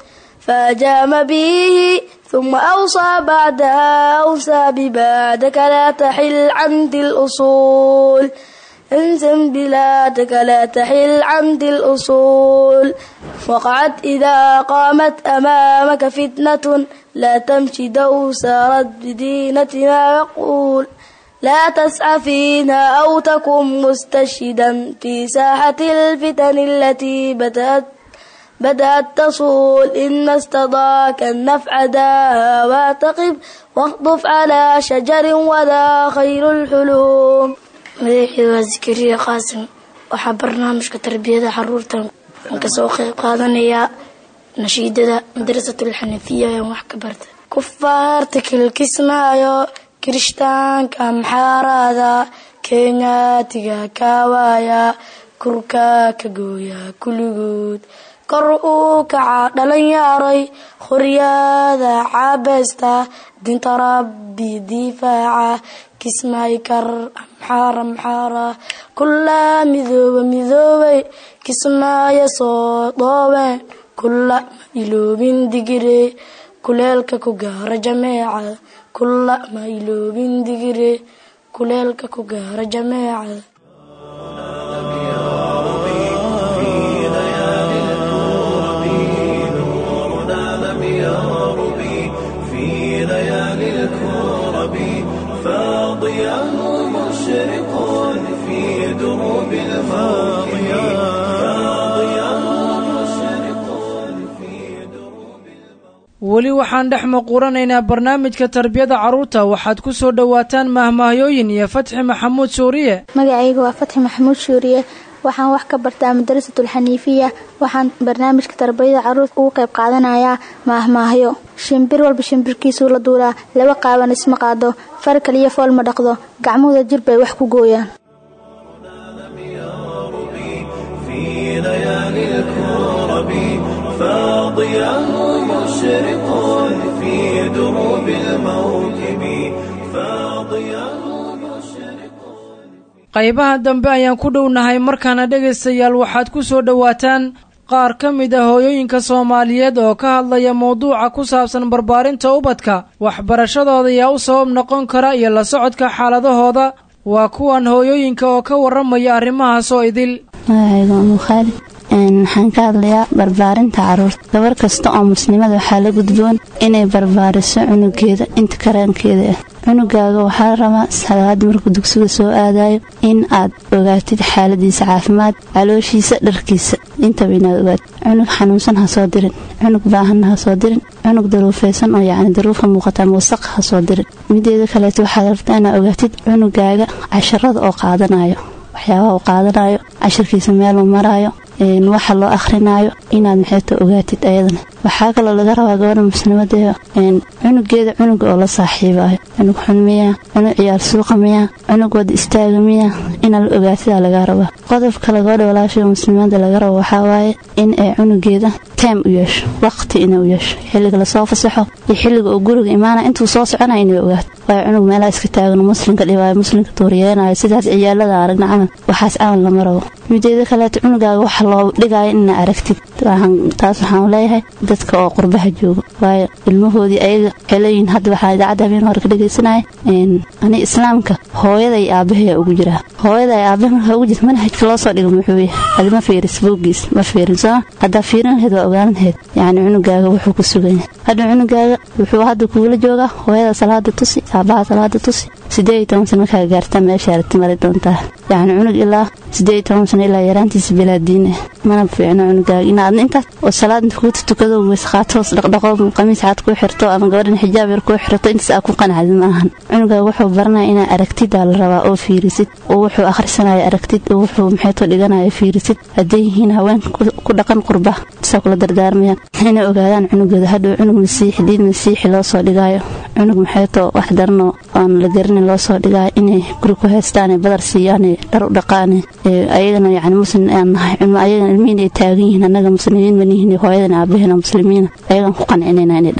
فجام به ثم أوصى بعدها أوصى ببعدك لا تحل عند الأصول انزم بلادك لا تحل عند الأصول وقعد إذا قامت أمامك فتنة لا تمشي دوسرت بدينة ما يقول لا تسعى فينا أو تكن مستشهدا في ساحة الفتن التي بدأت بدأت تصول إن استضاك النفع داها واتقب واخطف على شجر وذا خير الحلوم. مديحي وزكريا قاسم waxaa barnaamijka tarbiyada xaruurta ka soo qayb qaadanaya nashiidada madrasatul xanafiya ee wax ka barta kufaarta kilkismaayo kirishtaanka amxaarada kenyaatiga kaawaya kurka ka gooya kuligood kor uu kaca dhalinyaaray khuriyada caabesta dinta rabbi difaaca kismay kar amxaara amxaara kulla midooba midoobay kismaya soo dhoobeen kulla ma iloobin digire kuleelka ku gaara jameecada kulla ma iloobin digire kuleelka ku gaara jameecada. weli waxaan dhex maquuranaynaa barnaamijka tarbiyada carruurta waxaad ku soo dhawaataan mahmahyooyin iyo Fatxi Maxamuud Suuriye. magacaygu waa Fatxi Maxamuud Suuriye waxaan wax ka bartaa madrasatul xaniifiya waxaan barnaamijka tarbiyada carruurta ugu qayb qaadanayaa mahmahyo. shimbir walba shimbirkiisu la duulaa laba qaaban isma qaado far kaliya fool ma dhaqdo gacmooda jir bay wax ku gooyaan. فاضيا مشرق في دروب الموكب فاضيا مشرق. qaybaha dambe ayaan ku dhownahay markaana dhageystayaal waxaad ku soo dhawaataan qaar ka mid ah hooyooyinka Soomaaliyeed oo ka hadlaya mowduuca ku saabsan barbaarinta ubadka waxbarashadooda iyo u sabab noqon kara iyo la socodka xaaladahooda. waa kuwan hooyooyinka oo ka waramaya arrimahaas oo idil. waxaan ka hadlayaa barbaarinta carruurta. gabar kasta oo muslimada waxaa la gudboon inay barbaariso cunugeeda inta karaankeeda ah. cunugaaga waxaa rabaa salaad markuu dugsiga soo aadayo in aad ogaatid xaaladiisa caafimaad calooshiisa dharkiisa intaba inaad ogaatid. cunug xanuunsan ha soo dirin, cunug baahan ha soo dirin, cunug daruufaysan oo yacni daruufa muuqata ama wasaq ha soo dirin. mideeda kaleeto waxaad rabtaa inaad ogaatid cunugaaga casharada oo qaadanayo waxyaabaha uu qaadanayo cashirkiisa meeluu maraayo waxa loo akhrinayo inaad maxayto ogaatid ayadana. waxaa kaloo laga rabaa gabadha muslimada cunugeeda cunug oo la saaxiibayo cunug xun miya cunug ciyaar suuqa miya cunug wada istaaga miya inaad la ogaatidaa laga rabaa. qodob kale gabadha walaasha muslimada laga rabo waxaa waaye in ay cunugeeda time u yeesho waqti inay u yeesho xilliga lasoo fasaxo iyo xilliga uu guriga imaana intuu soo soconaya inay ogaato. waayo cunug meelaha iska taagan muslimka dhibaayo muslimka tuuriyeenayo sidaas ciyaalada aragna camal waxaas camal lama rabo. mideeda kaleeto cunugaaga waxa loo dhigayo inaad aragtid. taas waxaan leeyahay dadka oo qurbaha jooga waayo ilmahoodii ayaga xeleeyin hadda waxaa idaacadda habeen hore ka dhagaysanaya ani islaamka hooyada iyo aabahay ugu jira hooyada iyo aabahay marka ugu jira manhajka loo soo dhigo muxuu yahay adima fiiris boogis ma fiirin soo hadda fiirin lahayd waa ogaan lahayd yani cunugaaga wuxuu ku sugan yahay. hadda cunugaaga wuxuu hadda kuula joogaa hooyada salaada tusi aabaha salaada tusi sideed iyo toban sano markaa gaarta meesha aragti mari doontaa. yani cunug ilaa sideed iyo toban sano ilaa yaraantiisa bilaa diin ah mana fiicno cunugaaga inaad intaas oo salaad inta ku tukado weys qaato dhaqdhaqo qamiis cad ku xirto ama gabadhan xijaab yar ku xirto intaas aad ku qanacdi maahan. cunugaaga wuxuu baranayaa inaad aragtid la rabaa oo fiirisid oo wuxuu akhrisanayo aragtid oo wuxuu maxayto dhiganayo fiirisid. haday yihiin haween ku dhaqan qurba saa kula dardaarmaya inay ogaadaan cunugooda hadhow cunug masiixi diin masiixi loo soo dhigayo cunug maxayto wax darno aan la garanin loo soo dhigayo inay guri ku haystaan badar siiyaan dhar u dhaqaan ayagana yani muslim aan nahay ayagana ilmihiin ay taagan yihiin annaga muslimiin manihiin hooyadana aabaheena muslimiina ayagan ku qancinayna inay dhahaan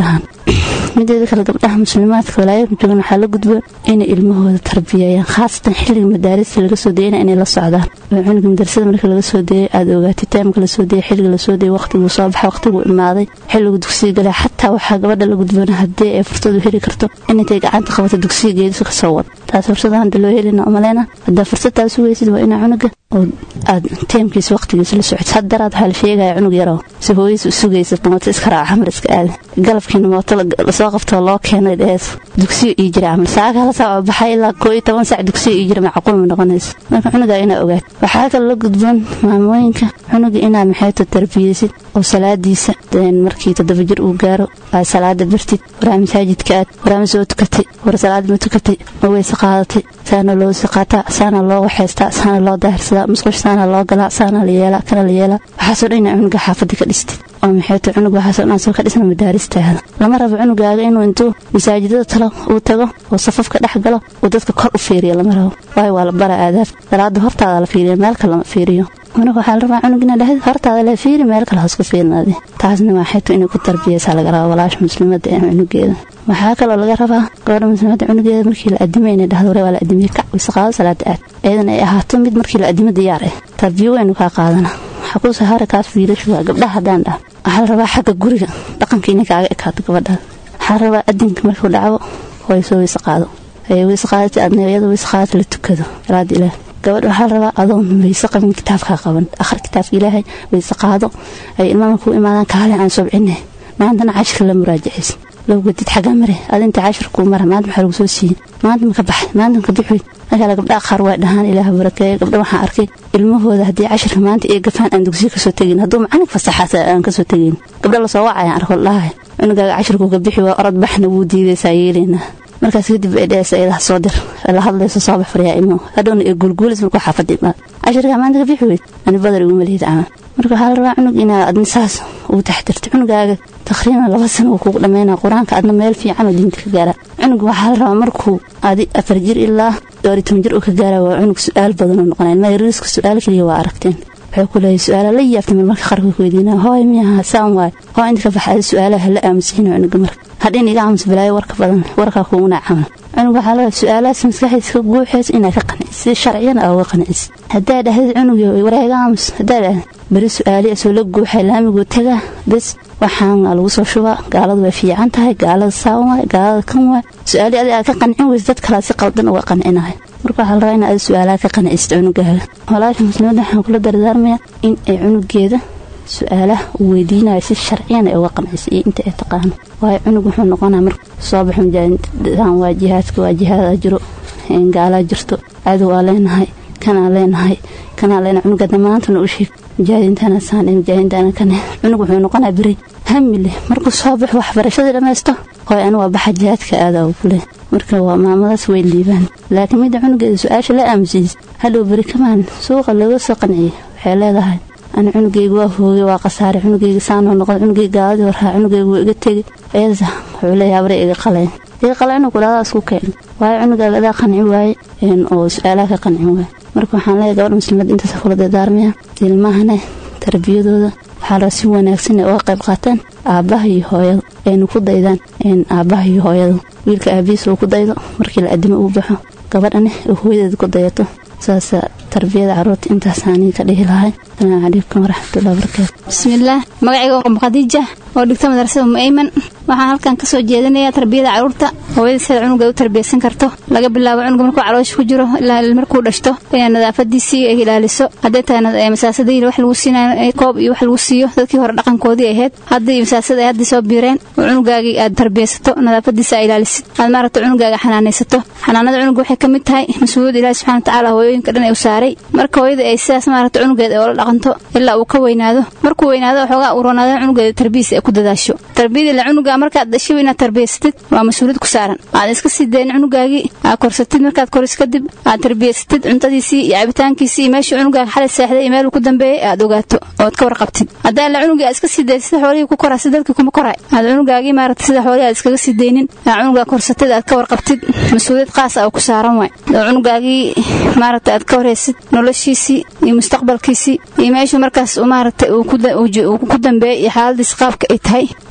mideeda kale gabdhaha muslimaadka walaayada joogan waxaa la gudboon inay ilmahooda tarbiyayaan khaasatan xilliga madaarista laga soo deeyay inay la socdaan cunuga madrasada marka laga soo deeyay aad ogaatid taamka la soo deeyay xilliga la soo deeyay waqtigu soo baxay waqtigu imaaday xilliga dugsiga galay xataa waxaa gabadha la gudboon haddii ay fursad u heli karto inay gacanta qabato dugsiga geedisa ka soo wad taas fursadaha hadda loo helina umaleena hadda fursadaas u weysid waa inaa cunuga oo aad taamkiisa waqtigiisa la socod haddaraad waxaa la sheegaya cunug yaro si hooyadiisa u sugaysa mooto iska raaca xamar iska aada galabkiina mooto lasoo qabtoo loo keenay dhees dugsiga ii jira camal saaga hala saac oo baxay ilaa koo iyo toban saac dugsiga ii jira macquul ma noqonayso marka cunuga inaa ogaad waxaa kale la gudboon maamooyinka cunuga inaa maxayto tarbiyeysid oo salaadiisa markii toddoba jir uu gaaro aad salaada bartid waraa masaajidka aad waraa soo tukatay war salaad ma tukatay ma weyse qaadatay saana loo saqaataa saana loo waxeystaa saana loo daahirsadaa musqush saana loo galaa saana la yeelaa kana la yeelaa waxaasoo dhan inaa cunuga xaafadda ka dhistid oo maxayto cunug waxaasoo dhan soo ka dhisna madaaristaada lama rabo cunugaaga inuu intuu masaajidada talo uu tago oo safafka dhex galo oo dadka kor u fiiriyo lama rabo waayo waa la bara aadaab salaada hortaada la fiiriyo meel kale lama fiiriyo aniga waxaa la rabaa cunug inaa dhahid hortaada la fiiri meel kale hoos ku fiirnaadi taasna waa xayto inay ku tarbiyaysaa laga rabaa walaasha muslimada ee cunugeeda waxaa kaloo laga rabaa gabadha muslimada cunugeeda markii la adimay inay dhahdo waree waa la adimay kac wayse qaado salaada aad ayadana ay ahaato mid markii la adimo diyaar ah tarbiyo weynu kaa qaadana waxaa ku sahara kaas wiilashu waa gabdhaha haddaan dhah waxaa la rabaa xagga guriga dhaqanka inay kaaga ekaato gabadhaada waxaa la rabaa adinka markuu dhacbo way soo wayse qaado ay wayse qaadata adna iyada wayse qaadata la tukado salaada ilaah gabadh waxaa la rabaa adoon wayse qabin kitaabka qaban akhri kitaabka ilaahay wayse qaado ay ilmaha ku imaadaan kaale aan soo bixinay maantana cashir la muraajacis loo wadid xaga mare adinta cashir ku mara maanta waxa lagu soo siiyay maanta ma ka baxay maanta ka bixi ayaa gabdhaha qaar way dhahaan ilaaha barakeeyo gabdhaha waxaan arkay ilmahooda hadii cashirka maanta ay gafaan aan dugsiga ka soo tagin haduu macalin fasaxaasa aan ka soo tagin gabdhaha la soo wacay arko lahay cunuga cashirku ka bixi waa orod baxna wuu diidaysaa yeelina markaas kadib ay dheesayda soo dir la hadlayso soo bax fariya ilmo hadoon ee gulguulis markuu xafadii ma cashirka maanta ka bixi way ani badar ugu maleeyay ama marka hal raac cunug ina adna saas uu taxtirto cunugaaga taqriiban laba sano uu ku dhameeyna quraanka adna meel fiican oo diinta ka gaara cunug waxa la rabaa markuu adi afar jir ilaa dhowr iyo toban jir uu ka gaara waa cunug su'aal badan oo noqonay ma yariiska su'aal kaliya waa aragteen waxay ku leeyahay su'aalo la yaabtay marka qarka ku weydiina hooy miyaha saan waay oo inta ka baxay su'aalaha la aamusin cunuga marka hadii niga aamus balay warka badan warka ku una camal cunug waxa la su'aalaha maskaxdiisa guuxeys inay ka qanacsi sharciyan oo qanacsi hadaa dhahay cunug wareega aamus hadaa bari su'aali soo la guuxay laamigu taga bas waxaan lagu soo shuba gaaladu way fiican tahay gaalada saan waay gaalada kan waay su'aali adiga ka qancin weys dad kala si qaldan oo qancinahay marka waxa la rabaa in aad su'aalaha ka qanacsiisto cunugaaga walaasha muslimada waxaan kula dardaarmayaa in ay cunugeeda su'aalaha uu weydiinayo si sharciyan ay uga qanacsiiyo inta ay taqaan waayo cunug wuxuu noqonaa marka soo baxo mujaahidaan waajihaadka waajihaada jiro in gaala jirto aadu waa leenahay kana leenahay kana leenahay cunuga damaantana u sheeg mujaahidintana saan mujaahidintana kana cunug wuxuu noqonaa bari hamile markuu soo baxo waxbarashada dhameysto hooy anu waa baxa jihaadka aada u kule marka waa maamadaas way liibaan laakiin mid cunugeeda su'aasha la aamusiis hadhow bari kamaan suuqa laga soo qanciyo waxay leedahay أنا عنقي وافوي وقصار عنقي سانو نقد عنقي قاعد ورها عنقي وقتي إذا ولا بري قلين إذا قلين وكلا سوكين واي عنقي هذا قنعي واي إن أو سؤالك قنعي واي مركو حنا يدور مسلمات أنت سفر دارمية المهنة تربية حالا سوى نفسنا واقب قاتن أباهي هويل إن كود أيضا إن أباهي هويل ويلك أبيس وكود أيضا مركي الأدم أوبحه قبل أنا هو إذا كود أيضا ساس تربية عروت أنت ثاني كده لهاي السلام عليكم ورحمة الله وبركاته بسم الله مقعيكم خديجة ودكتور مدرسة أم أيمن waxaan halkan ka soo jeedinayaa tarbiyada carruurta hooyada sida cunuga u tarbiyeysan karto laga bilaabo cunuga markuu caloosh ku jiro ilaa markuu dhashto in nadaafadiisii ay ilaaliso haday tahay masaasadii wax lagu siinayo koob iyo wax lagu siiyo dadkii hore dhaqankoodii ahayd hadii masaasada ay hadii soo biireen cunugaagi aad tarbiyeysato nadaafadiisa ay ilaalisid aad maaragto cunugaaga xanaaneysato xanaanada cunuga waxay kamid tahay mas'uuliyad Ilaahay subhanahu wa ta'ala hooyooyinka dhan ay u saaray marka hooyada ay sidaas maaragto cunugeeda oo la dhaqanto ilaa uu ka weynaado markuu weynaado waxoogaa u ronaado cunugeeda tarbiyadiisa ay ku dadaasho tarbiyada la cunuga markaad dhashay inaad tarbiyeysatid waa mas'uuliyad ku saaran aad iska sii deyn cunugaagi aad korsatid markaad koris kadib aad tarbiyeysatid cuntadiisii iyo cabitaankiisii iyo meeshii cunugaaga xalay seexday iyo meel ku dambeeyay aad ogaato oo ka warqabtid hadaa la cunuga iska sii deysay sida xoolihii ku koraasay dadkii kuma koray aad cunugaagi maaragtay sida xoolihii aad iskaga sii deynin aad cunuga korsatid aad ka warqabtid mas'uuliyad qaas ah oo ku saaran way cunugaagi maaragtay aad ka wareysid noloshiisii iyo mustaqbalkiisii iyo meeshii markaas uu maaragtay uu ku dambeeyay iyo xaaladiisa qaabka ay tahay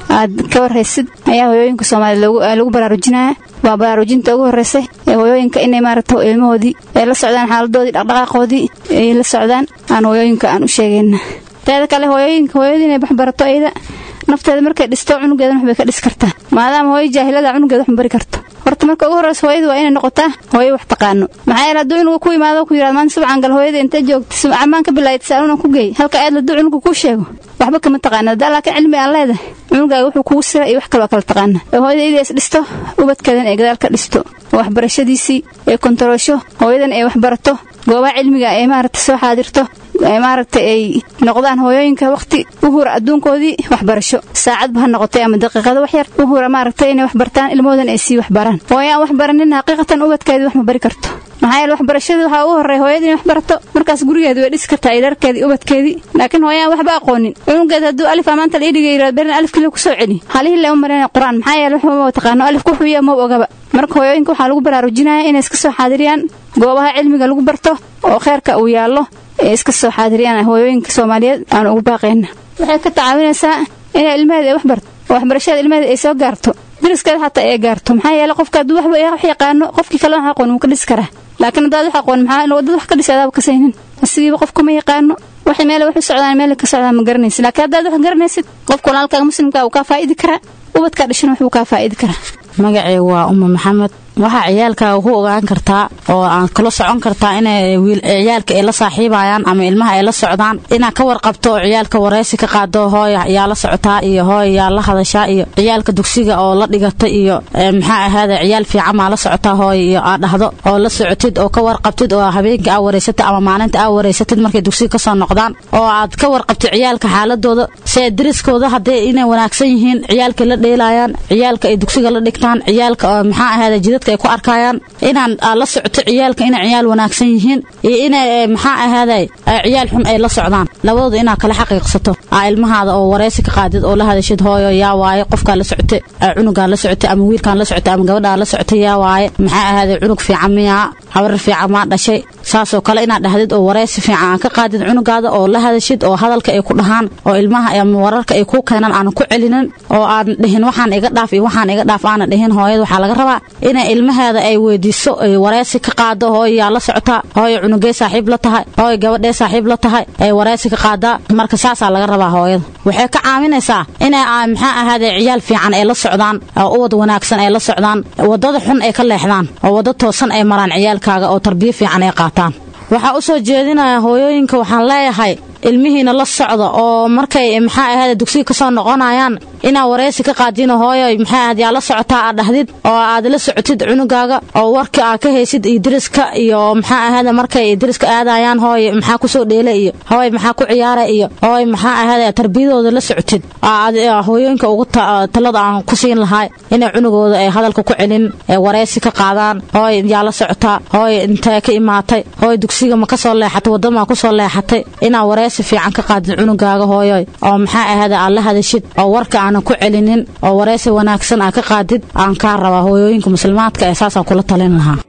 aad ka warhaysid ayaa hooyooyinka Soomaaliyeed lagu lagu baraarujinaya waa baraarujinta ugu horeysay ee hooyooyinka inay maaragtay ilmahoodii ay la socdaan xaaladoodii dhaqdhaqaaqoodii ay la socdaan aan hooyooyinka aan u sheegayna teeda kale hooyooyinka hooyadii inay wax barato ayda nafteeda markay dhisto cunugeeda wax bay ka dhis kartaa maadaama hooyo jaahilada cunugeeda wax bari karto horta marka ugu horeysa hooyadu waa inay noqotaa hooyo wax taqaano maxaa yeelay hadduu cunugu ku yimaado ku yiraahdo maanta subcan gal hooyada inta joogto subcan ka bilaayay saaluun ku geey halka aad la duu cunugu ku sheego waxba kama taqaano laakiin cilmi aan leedahay cunugaaga wuxuu kugu sira iyo wax kale kala taqaana hooyada is dhisto ubadkeedan ay gadaal ka dhisto wax barashadiisii ee kontaroosho hooyadan ay wax barato goobaha cilmiga ay maaragtay soo xaadirto ay maaragtay ay noqdaan hooyooyinka waqti u hur adduunkoodii wax barasho saacad ba noqotay ama daqiiqado wax yar u hur maaragtay inay wax bartaan ilmoodan ay sii wax baraan hooyaan wax baranin xaqiiqatan ubadkeeda wax ma bari karto maxaa yeelay wax barashada waxa uu horeey hooyadii wax barato markaas gurigeedu way dhis kartaa idarkeedii ubadkeedii laakiin hooyaan waxba aqoonin cunugeed hadduu alif amaanta la idhigay yiraahdo barin alif kale ku soo celi halihii la umareen quraan maxaa yeelay wax ma taqaano alif ku xuyo ma ogaba marka hooyooyinka waxa lagu baraarujinayaa inay iska soo xaadiriyaan goobaha cilmiga lagu barto oo khayrka uu yaalo ee iska soo xaadiriyaan hooyooyinka Soomaaliyeed aan ugu baaqayna waxay ka tacaawinaysaa inay ilmaheeda wax barto wax barashada ilmaheeda ay soo gaarto driskeeda hatta ay gaarto maxaa yeelay qofka hadduu waxba wax yaqaano qofkii kale waxa aqoon uu ka dhis karaa laakiin haddaad wax aqoon maxaa in wadada wax ka dhisadaa ka saynin asiiba qofka ma yaqaano wax meel wax socdaan meel ka socdaan ma garanaysid laakiin haddaad wax garanaysid qofka walaalka muslimka uu ka faa'iidi karaa ubadka dhashan wuxuu ka faa'iidi karaa magacay waa umma maxamed waxa ciyaalka ku ogaan kartaa oo aan kala socon kartaa inay wiil ciyaalka ay la saaxiibayaan ama ilmaha ay la socdaan ina ka warqabto oo ciyaalka wareysi ka qaado hooyo yaa la socotaa iyo hooyo yaa la hadashaa iyo ciyaalka dugsiga oo la dhigata iyo maxaa ahaada ciyaal fiican ma la socotaa hooyo iyo aad dhahdo oo la socotid oo ka warqabtid oo habeenka aad wareysatid ama maalinta aad wareysatid markay dugsiga ka soo noqdaan oo aad ka warqabtid ciyaalka xaaladooda si diriskooda hadee inay wanaagsan yihiin ciyaalka la dheelayaan ciyaalka ay dugsiga la dhigtaan ciyaalka maxaa ahaada jidadka ay ku arkayaan inaan la socoto ciyaalka inay ciyaal wanaagsan yihiin iyo inay maxaa ahaaday ciyaal xun ay la socdaan labadooda inaa kala xaqiiqsato ilmahaada oo wareysi ka qaadid oo la hadashid hooyo yaa waaye qofka la socotay cunuga la socotay ama wiilkan la socotay ama gabadha la socotay yaa waaye maxaa ahaaday cunug fiican miya habar fiican ma dhashay saasoo kale inaad dhahdid oo wareysi fiican ka qaadid cunugaada oo la hadashid oo hadalka ay ku dhahaan oo ilmaha ama wararka ay ku keenan aan ku celinin oo aan dhihin waxaan iga dhaaf iyo waxaan iga dhaaf aan dhihin hooyada waxa laga rabaa inay ilmaheeda ay weydiiso ay wareysi ka qaado hooyo la socota hooyo cunugay saaxiib la tahay hooyo gabadhay saaxiib la tahay ay wareysi ka qaada marka saasa laga rabaa hooyada waxay ka caawinaysaa inay maxaa ahaaday ciyaal fiican ay la socdaan oo wad wanaagsan ay la socdaan wadada xun ay ka leexdaan oo wada toosan ay maraan ciyaalkaaga oo tarbiya fiican ay qaataan waxa u soo jeedinaya hooyooyinka waxaan leeyahay ilmihiina la socdo oo markay maxaa ahayd dugsiga ka soo noqonayaan ina wareysi ka qaadino hooyo maxaa ahayd yaa la socotaa aad dhahdid oo aad la socotid cunugaaga oo warka aad ka haysid idriska iyo maxaa ahayd markay idriska aadayaan hooyo maxaa ku soo dheelay iyo hooyo maxaa ku ciyaaray iyo hooyo maxaa ahayd tarbiyadooda la socotid aad hooyooyinka ugu talada aan ku siin lahay inay cunugooda ay hadalka ku celin ee wareysi ka qaadaan hooyo yaa la socotaa hooyo intee ka imaatay hooyo dugsiga ma ka soo leexatay wadama ku soo leexatay ina wareysi fiican ka qaadid cunugaaga hooyo oo maxaa ahayd aad la hadashid oo warka aan ku celinin oo wareysi wanaagsan aad ka qaadid aan ka rabaa hooyooyinka muslimaadka ee saas kula talin lahaa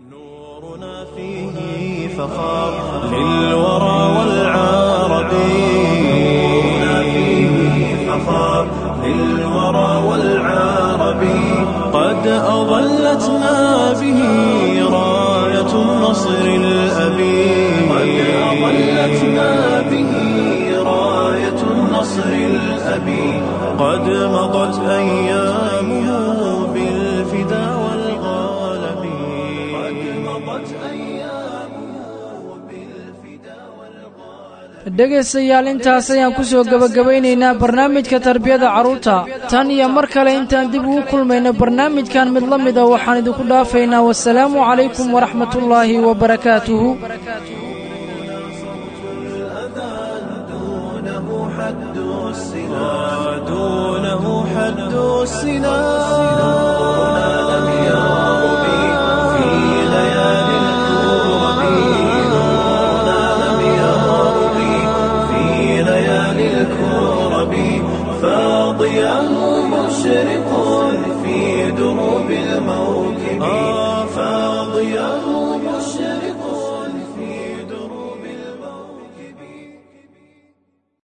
قد أظلتنا به راية النصر الأبي قد أظلتنا به راية النصر الأبي قد مضت أيامه بالفدا والغالب قد مضت أيامه بالفدا والغالب dhegaystayaal intaas ayaan ku soo gabagabaynaynaa barnaamijka tarbiyada carruurta tan iyo mar kale intaan dib ugu kulmayno barnaamijkan mid la mid ah waxaan idinku dhaafaynaa wasalaamu calaykum waraxmatullaahi wabarakaatuhu دونه حد السنا لم يربي في ليالي الكرب لم يربي في ليالي الكرب فاضياه مشرق في دروب الموكب فاضياه